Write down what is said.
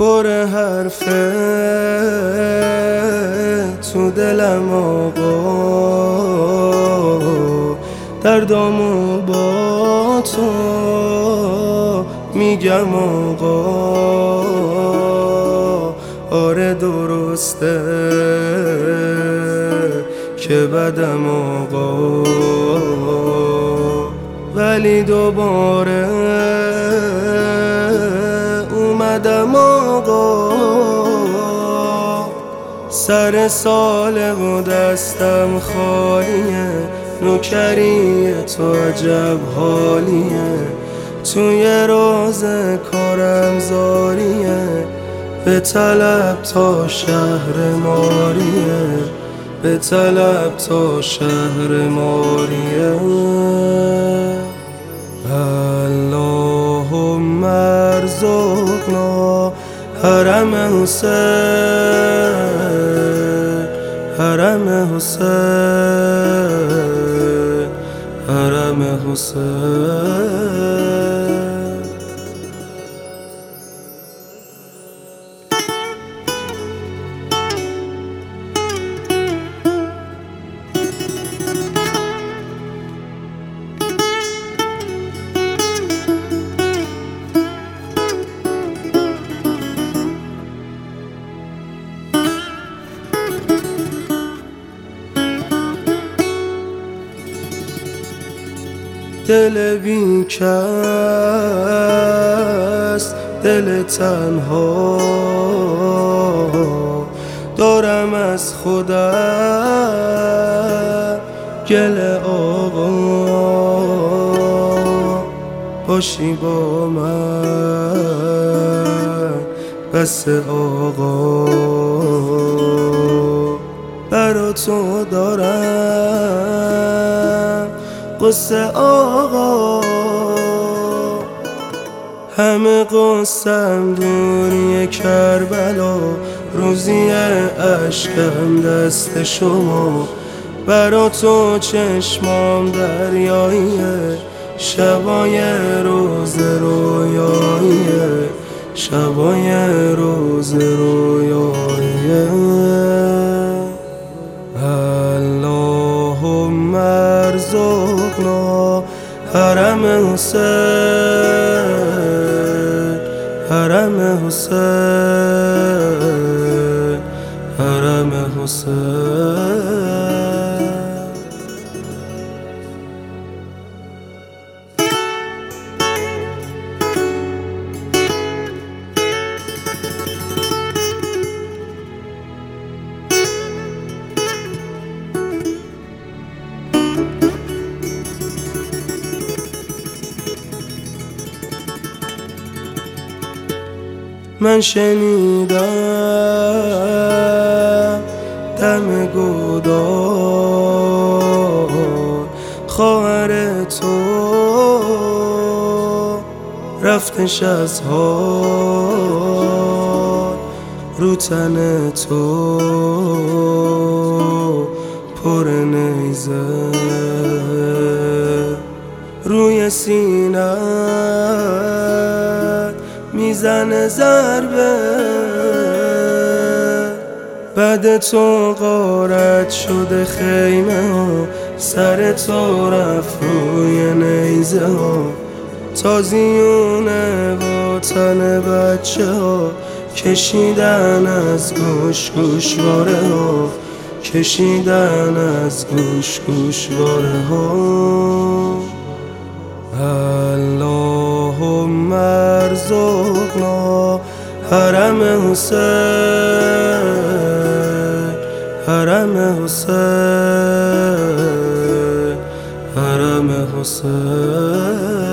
پر حرفه تو دلم آقا، دردامو با تو میگم آقا. آره درسته که بدم آقا، ولی دوباره اومدم آقا. سر ساله و دستم خالیه، نوکری تو عجب حالیه. توی روز کارم زاریه، به طلب تا شهر ماریه، به طلب تا شهر ماریه. اللهم ارزقنا حرم حسین، حرم حسین، حرم حسین. دل بی کس، دل تنها، دارم از خودم گله آقا. باشی با من بس آقا، برا تو دارم قصه آقا. همه قصم دوری کربلا، روزی عشقم دست شما. برا تو چشمام دریاییه، شبای روز رویاییه، شبای روز رویاییه. اللهم ارزقنا حرم حسین، حرم حسین، حرم حسین. من شنیدم دم گودال، خواهر تو رفتش از حال. رو تن تو پر نیزه، روی سینه میزنه ضربه. بعد تو غارت شده خیمه ها، سر تو رفت روی نیزه ها. تازیون وطن بچه ها کشیدن از گوش گوشواره ها، کشیدن از گوش گوشواره ها. اللهم ارزقنا حرم حسین، حرم حسین، حرم حسین.